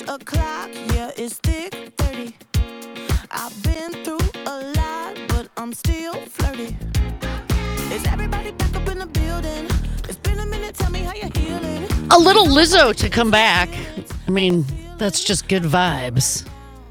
o'clock, yeah, it's thick 30. I've been through a lot, but I'm still flirty. Is everybody back up in the building? It's been a minute, tell me how you're healing. A little Lizzo to come back. I mean, that's just good vibes.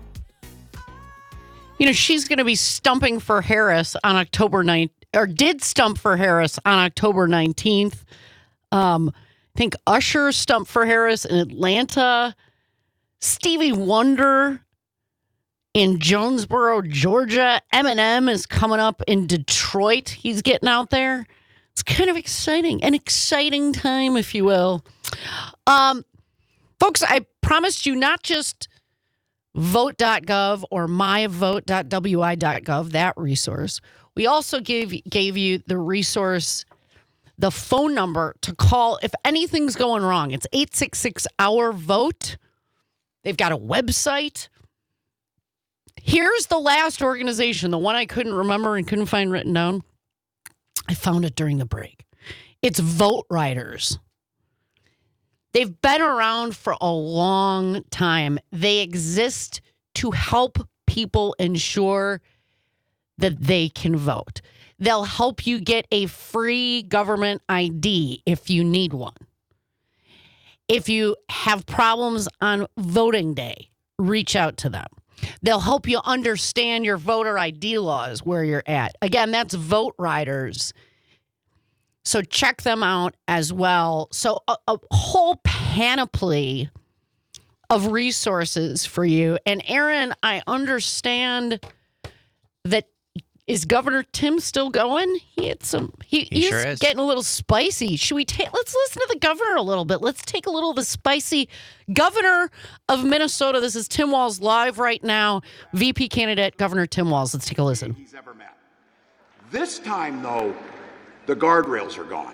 You know, she's going to be stumping for Harris on October 9th, or did stump for Harris on October 19th. I think Usher stumped for Harris in Atlanta. Stevie Wonder in Jonesboro, Georgia. Eminem is coming up in Detroit. He's getting out there. It's kind of exciting. An exciting time, if you will. Folks, I promised you not just vote.gov or myvote.wi.gov, that resource. We also gave you the resource, the phone number to call if anything's going wrong. It's 866-OUR-VOTE. They've got a website. Here's the last organization, the one I couldn't remember and couldn't find written down. I found it during the break. It's Vote Riders. They've been around for a long time. They exist to help people ensure that they can vote. They'll help you get a free government ID if you need one. If you have problems on voting day, reach out to them. They'll help you understand your voter ID laws where you're at. Again, that's Vote Riders. So check them out as well. So a whole panoply of resources for you. And Aaron, I understand that is Governor Tim still going? He had some. He's sure is. Getting a little spicy. Should we take? Let's listen to the governor a little bit. Let's take a little of the spicy governor of Minnesota. This is Tim Walz live right now. VP candidate Governor Tim Walz. Let's take a listen. He's ever met. This time, though, the guardrails are gone.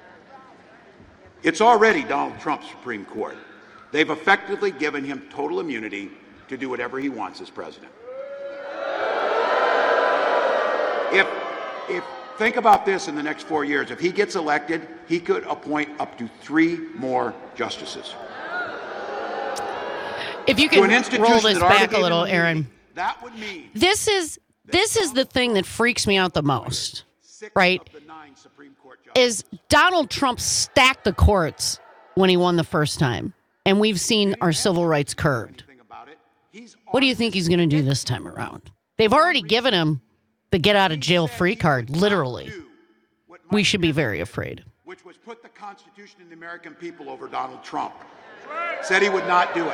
It's already Donald Trump's Supreme Court. They've effectively given him total immunity to do whatever he wants as president. If think about this in the next 4 years, if he gets elected, he could appoint up to 3 more justices. If you can roll this back a little, Aaron. That would mean this is the thing that freaks me out the most, right? Is Donald Trump stacked the courts when he won the first time, and we've seen our civil rights curbed. What do you think he's going to do this time around? They've already given him the get out of jail free card, literally. We should be very afraid. Which was put the Constitution and the American people over Donald Trump. Said he would not do it.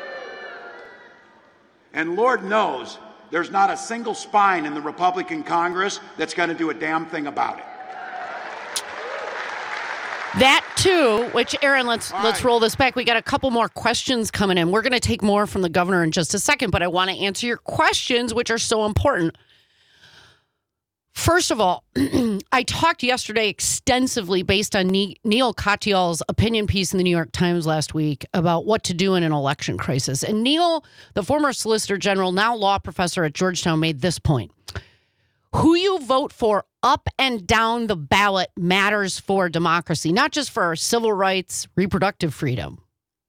And Lord knows there's not a single spine in the Republican Congress that's going to do a damn thing about it. That too, which Aaron, let's roll this back. We got a couple more questions coming in. We're going to take more from the governor in just a second, but I want to answer your questions, which are so important. First of all, I talked yesterday extensively based on Neil Katyal's opinion piece in the New York Times last week about what to do in an election crisis. And Neil, the former Solicitor General, now law professor at Georgetown, made this point. Who you vote for up and down the ballot matters for democracy, not just for our civil rights, reproductive freedom.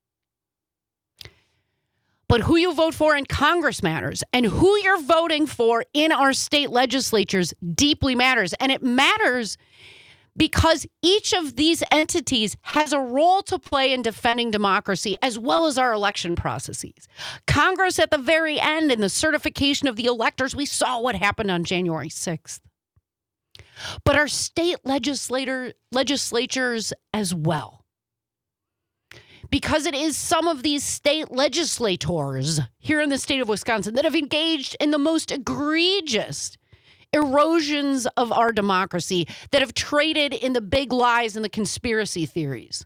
But who you vote for in Congress matters, and who you're voting for in our state legislatures deeply matters. And it matters because each of these entities has a role to play in defending democracy as well as our election processes. Congress at the very end in the certification of the electors, we saw what happened on January 6th. But our state legislatures as well. Because it is some of these state legislators here in the state of Wisconsin that have engaged in the most egregious erosions of our democracy, that have traded in the big lies and the conspiracy theories.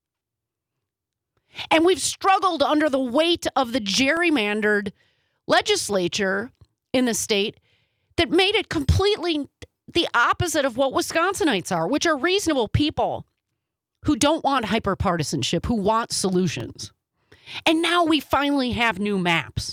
And we've struggled under the weight of the gerrymandered legislature in the state that made it completely the opposite of what Wisconsinites are, which are reasonable people who don't want hyperpartisanship, who want solutions. And now we finally have new maps.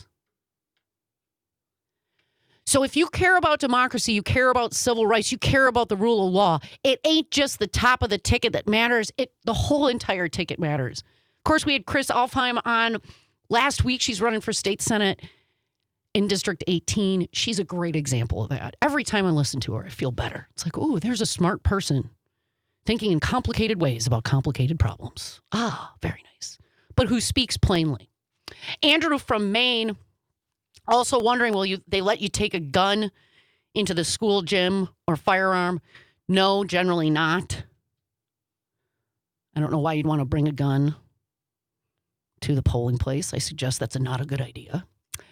So if you care about democracy, you care about civil rights, you care about the rule of law, it ain't just the top of the ticket that matters. The whole entire ticket matters. Of course, we had Chris Alfheim on Last week, she's running for state senate in District 18. She's a great example of that. Every time I listen to her, I feel better. It's like, oh, there's a smart person thinking in complicated ways about complicated problems. Ah, very nice. But who speaks plainly. Andrew from Maine, also wondering, they let you take a gun into the school gym or firearm? No, generally not. I don't know why you'd want to bring a gun to the polling place. I suggest that's not a good idea.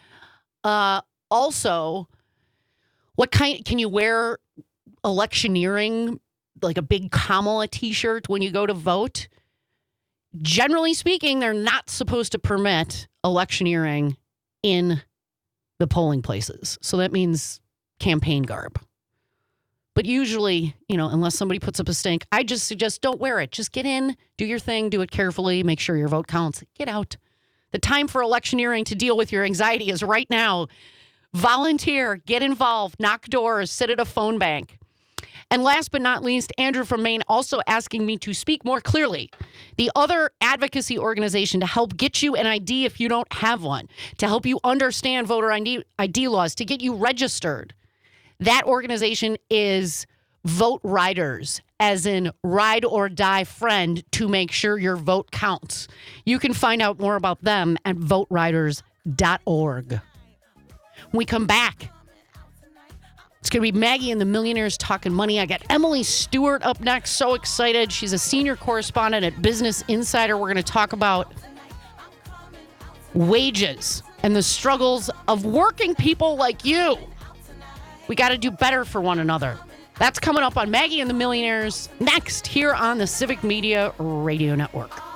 Also, what kind can you wear electioneering, like a big Kamala t-shirt when you go to vote? Generally speaking, they're not supposed to permit electioneering in the polling places. So that means campaign garb. But usually, unless somebody puts up a stink, I just suggest don't wear it. Just get in, do your thing, do it carefully, make sure your vote counts. Get out. The time for electioneering to deal with your anxiety is right now. Volunteer, get involved, knock doors, sit at a phone bank. And last but not least, Andrew from Maine also asking me to speak more clearly. The other advocacy organization to help get you an ID if you don't have one, to help you understand voter ID laws, to get you registered. That organization is Vote Riders, as in ride or die friend, to make sure your vote counts. You can find out more about them at voteriders.org. When we come back, it's going to be Maggie and the Millionaires Talking Money. I got Emily Stewart up next. So excited. She's a senior correspondent at Business Insider. We're going to talk about wages and the struggles of working people like you. We got to do better for one another. That's coming up on Maggie and the Millionaires next here on the Civic Media Radio Network.